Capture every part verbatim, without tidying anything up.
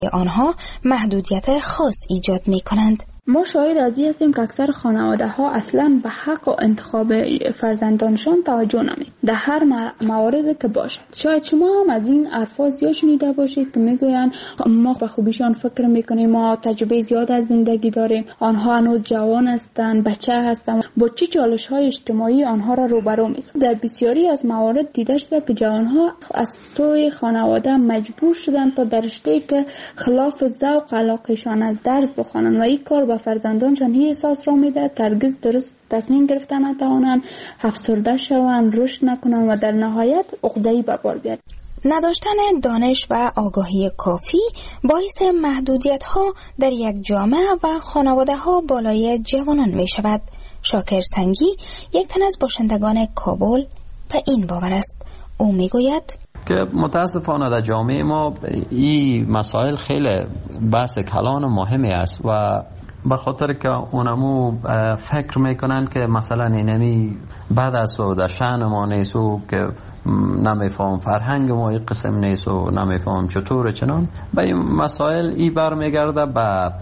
آنها محدودیت خاص ایجاد می کنند. ما شاهد از این هستیم که اکثر خانواده ها اصلا به حق و انتخاب فرزندانشان توجه نمی در هر موارد که باشد. شاید شما هم از این حرفا زیاد شنیده باشید که میگوین ما به خوبیشان فکر میکنیم، ما تجربه زیاد از زندگی داریم، آنها هنوز جوان هستند، بچه هستند، با چه چالش های اجتماعی آنها را روبرو می‌سازد. در بسیاری از موارد دیده شده که جوانها از سوی خانواده مجبور شدند تا در رشته‌ای که خلاف ذوق علاقه‌شان از درس بخوانند و این کار به فرزندانشان هی احساس را میدهد که هرگز درست تصمیم گرفتن نتوانند، افسرده شوند، رشد نکنند و در نهایت عقده‌ای به بار بیارند. نداشتن دانش و آگاهی کافی باعث محدودیت ها در یک جامعه و خانواده ها بالای جوانان می شود. شاکر سنگی، یک تن از باشندگان کابل، به این باور است. او می گوید که متاسفانه در جامعه ما این مسائل خیلی بحث کلان و مهمی است و به خاطر که اونمو فکر میکنن که مثلا اینمی بعد از و در شأن ما نیست و که نمیفهم فرهنگ ما این قسم نیست و نمیفهم چطور چنان به این مسائل ای برمیگرده به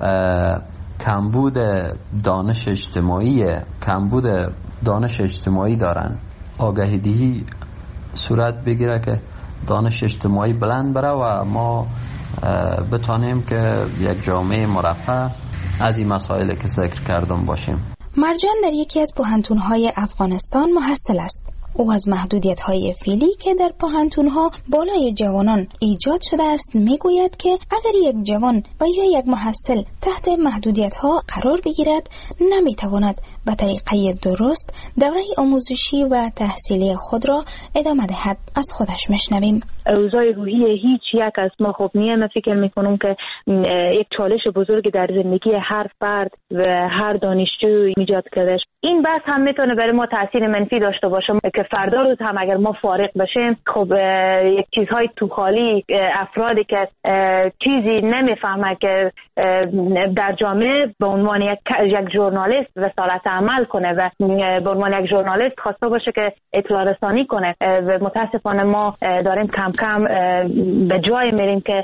کمبود دانش اجتماعی کمبود دانش اجتماعی دارن. آگاهی دهی صورت بگیره که دانش اجتماعی بلند بره و ما بتانیم که یک جامعه مرفه از این مسائل که ذکر کردم باشیم. مرجان در یکی از پوهنتون‌های افغانستان محصل است. او از محدودیت‌های فعلی که در پوهنتون‌ها بالای جوانان ایجاد شده است میگوید که اگر یک جوان و یا یک محصل تحت محدودیت‌ها قرار بگیرد نمیتواند به طریقه درست دوره آموزشی و تحصیلی خود را ادامه دهد. از خودش میشنویم. اوضاع روحی هیچ یک از ما خوب نیست. من فکر میکنم که یک چالش بزرگ در زندگی هر فرد و هر دانشجو ایجاد کرده. این بحث هم میتونه برای ما تاثیر منفی داشته باشه که فردا روز هم اگر ما فارغ بشیم خب یک چیزهای تو خالی افرادی که چیزی نمیفهمه که در جامعه به عنوان یک یک ژورنالیست رسالت عمل کنه و به عنوان یک ژورنالیست خواسته باشه که اطلاع رسانی کنه و متاسفانه ما داریم کم کم به جای میریم که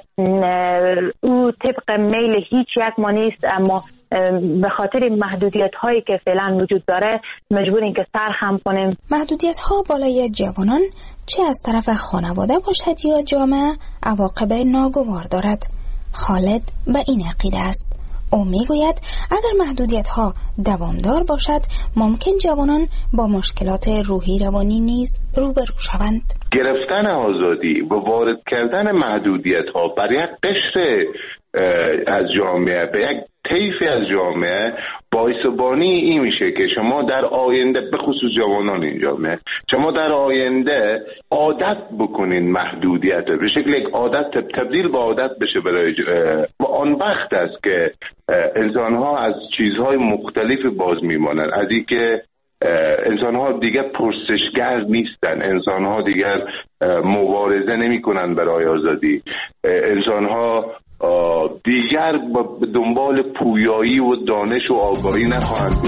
او طبق میل هیچ یک ما نیست، اما به خاطر محدودیت هایی که فعلا وجود داره مجبوریم که سرخم کنیم. محدودیت ها بالای جوانان چه از طرف خانواده باشد یا جامعه عواقب ناگوار دارد. خالد به این عقیده است. او میگوید اگر محدودیت ها دوامدار باشد ممکن جوانان با مشکلات روحی روانی نیز روبرو شوند. گرفتن آزادی و وارد کردن محدودیت ها بر یک قشر از جامعه به یک طیفی از جامعه باعث بانی این میشه که شما در آینده به خصوص جوانان این جامعه شما در آینده عادت بکنین محدودیت به شکل یک عادت تبدیل به عادت بشه برای و آن وقت است که انسان‌ها از چیزهای مختلف باز میمانند. از این که انسان‌ها دیگر پرسشگر نیستن، انسان‌ها دیگر مبارزه نمی‌کنند برای آزادی، انسان‌ها دیگر به دنبال پویایی و دانش و آگاهی نخواهند بود.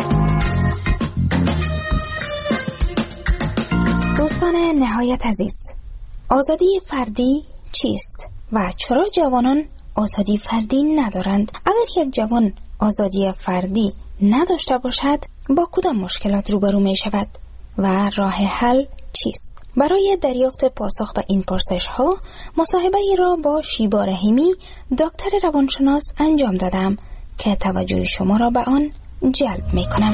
دوستان نهایت عزیز، آزادی فردی چیست و چرا جوانان آزادی فردی ندارند؟ اگر یک جوان آزادی فردی نداشته باشد با کدام مشکلات روبرو می شود و راه حل چیست؟ برای دریافت پاسخ به این پرسش ها مصاحبه ای را با شیبا رحیمی دکتر روانشناس انجام دادم که توجه شما را به آن جلب می کنم.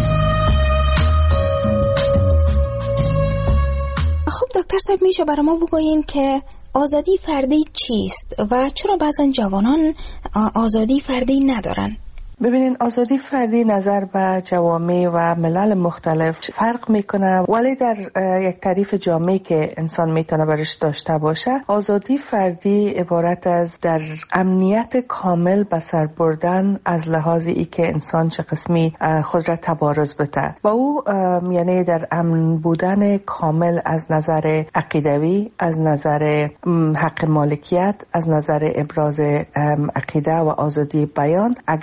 خب دکتر صاحب، میشه برای ما بگویین که آزادی فردی چیست و چرا بعضا جوانان آزادی فردی ندارن؟ ببینین، آزادی فردی نظر به جوامع و ملل مختلف فرق میکنه، ولی در یک تعریف جامعی که انسان میتونه برش داشته باشه، آزادی فردی عبارت از در امنیت کامل به سر بردن از لحاظ ای که انسان چه قسمی خود را تبارز بده و او یعنی در امن بودن کامل از نظر عقیدوی، از نظر حق مالکیت، از نظر ابراز عقیده و آزادی بیان. اگر انسان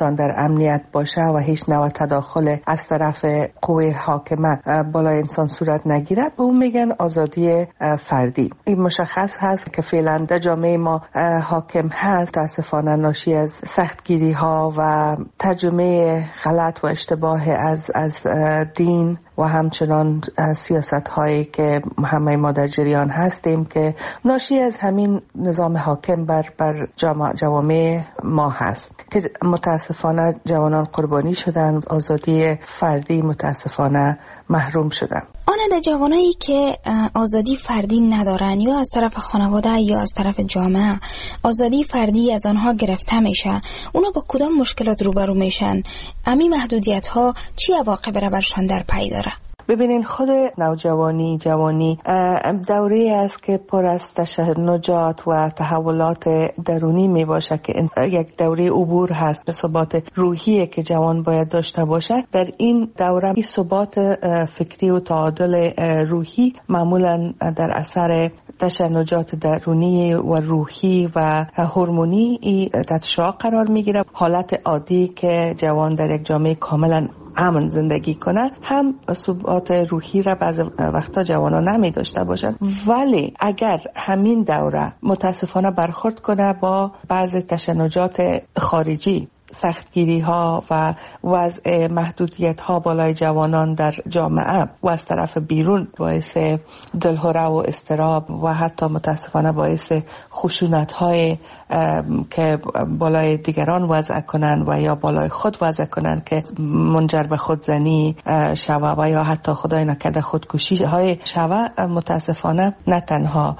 انسان در امنیت باشه و هیچ نوع تداخل از طرف قوه حاکمه بالای انسان صورت نگیرد، به اون میگن آزادی فردی. این مشخص هست که فعلا در جامعه ما حاکم هست، تاسفانه ناشی از سختگیری ها و ترجمه غلط و اشتباه از از دین و همچنان سیاست هایی که همه ما در جریان هستیم که ناشی از همین نظام حاکم بر بر جوامع ما هست که متاسفانه جوانان قربانی شدند، آزادی فردی متاسفانه محروم شدند. آن جوانایی که آزادی فردی ندارن یا از طرف خانواده یا از طرف جامعه آزادی فردی از آنها گرفته میشه، اونا با کدام مشکلات روبرو میشن؟ امی محدودیت ها چی عواقب را برشان در پی داره؟ ببینین خود نوجوانی جوانی دوره است که پر از تشنجات و تحولات درونی می باشه که یک دوره عبور هست به ثبات روحی که جوان باید داشته باشه. در این دوره این ثبات فکری و تعادل روحی معمولا در اثر تشنجات درونی و روحی و هورمونی تحت شعاع قرار می گیره. حالت عادی که جوان در یک جامعه کاملا امن زندگی کنه هم ثبات روحی را بعض وقتا جوانان نمی داشته باشند، ولی اگر همین دوره متاسفانه برخورد کنه با بعض تشنجات خارجی، سختگیری ها و وضع محدودیت ها بالای جوانان در جامعه و از طرف بیرون باعث دلهره و اضطراب و حتی متاسفانه باعث خشونت های که بالای دیگران وضع کنن و یا بالای خود وضع کنن که منجر به خودزنی شوه و یا حتی خدای نکرده خودکشی های شوه، متاسفانه نه تنها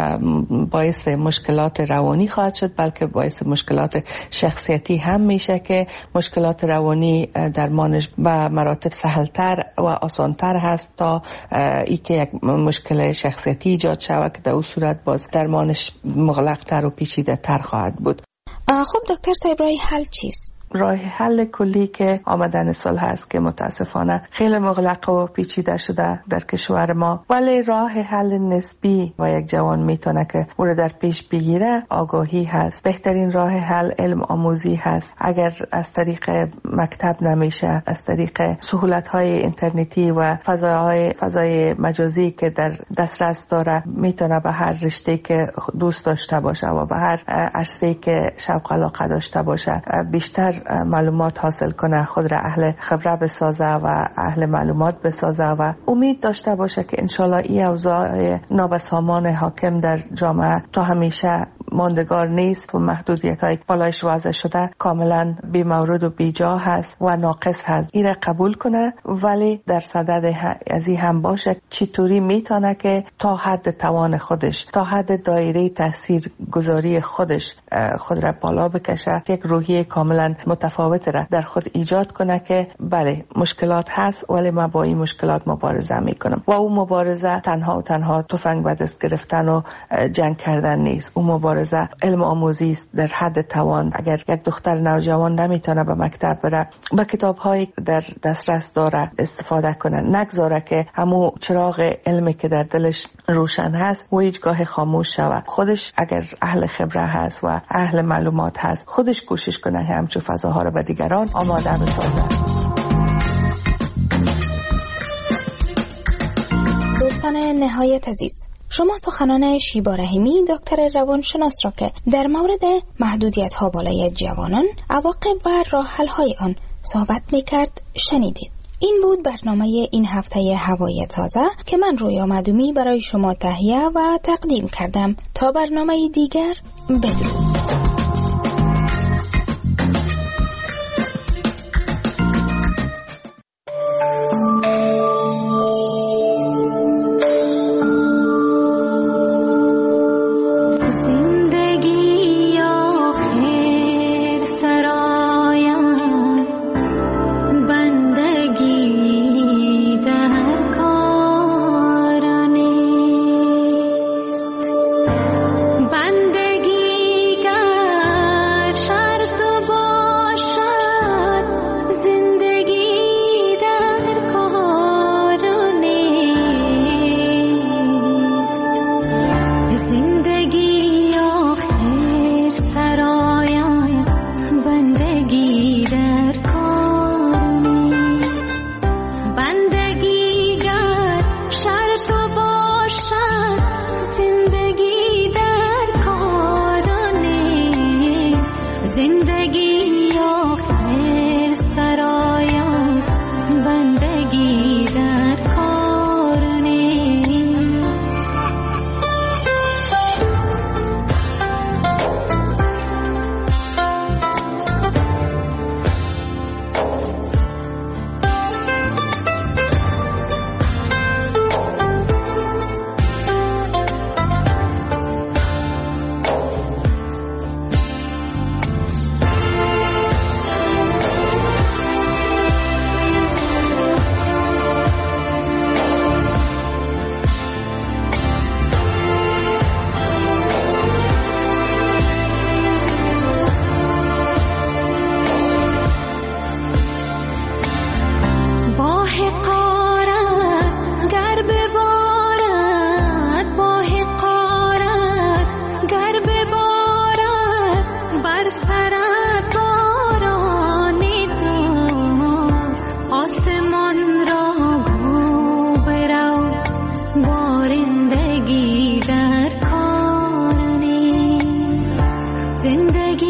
باعث مشکلات روانی خواهد شد بلکه باعث مشکلات شخصیتی هم میشه که مشکلات روانی درمانش به مراتب سهلتر و آسانتر هست تا ای که یک مشکل شخصیتی ایجاد شود که در اون صورت باز درمانش مغلق‌تر و پیچیده‌تر خواهد بود. خب دکتر صاحب راه حل چیست؟ راه حل کلی که آمدن سال هست که متاسفانه خیلی مغلق و پیچیده شده در کشور ما، ولی راه حل نسبی و یک جوان میتونه که او را در پیش بگیره آگاهی هست. بهترین راه حل علم آموزی هست. اگر از طریق مکتب نمیشه، از طریق سهولت های اینترنتی و فضاهای فضای مجازی که در دسترس داره میتونه به هر رشته که دوست داشته باشه و به هر عرصه‌ای که شوق علاقه داشته باشه بیشتر معلومات حاصل کنه، خود را اهل خبره بسازه و اهل معلومات بسازه و امید داشته باشه که انشالله این اوضاع نابسامان حاکم در جامعه تا همیشه ماندگار نیست و محدودیت های بالایش وضع شده کاملا بی مورد و بی جا هست و ناقص هست. این را قبول کنه، ولی در صدد از این هم باشه چطوری میتونه که تا حد توان خودش، تا حد دایره تاثیر گذاری خودش خود را بالا بکشه، یک روحیه کاملا متفاوت را در خود ایجاد کنه که بله مشکلات هست ولی من با این مشکلات مبارزه میکنم. و اون مبارزه تنها و تنها تفنگ به دست گرفتن و جنگ کردن نیست. اون مبارزه علم آموزی است در حد توان. اگر یک دختر نوجوان نمیتونه به مکتب بره، با کتاب هایی در دسترس داره استفاده کنه، نگذاره که همون چراغ علمی که در دلش روشن هست و هیچگاه خاموش شود. خودش اگر اهل خبره هست و اهل معلومات هست، خودش کوشش کنه همچون فضاها رو به دیگران آماده بسازه. دوستان نهایت عزیز، شما سخنان شیبا رحیمی دکتر روانشناس را که در مورد محدودیت ها بالای جوانان، عواقب و راه حل های آن صحبت میکرد شنیدید. این بود برنامه این هفته هوای تازه که من رویا مدومی برای شما تهیه و تقدیم کردم. تا برنامه دیگر، بدرود. बंदगी का زندگی آخر سرایم بندگی در کار نیست. زندگی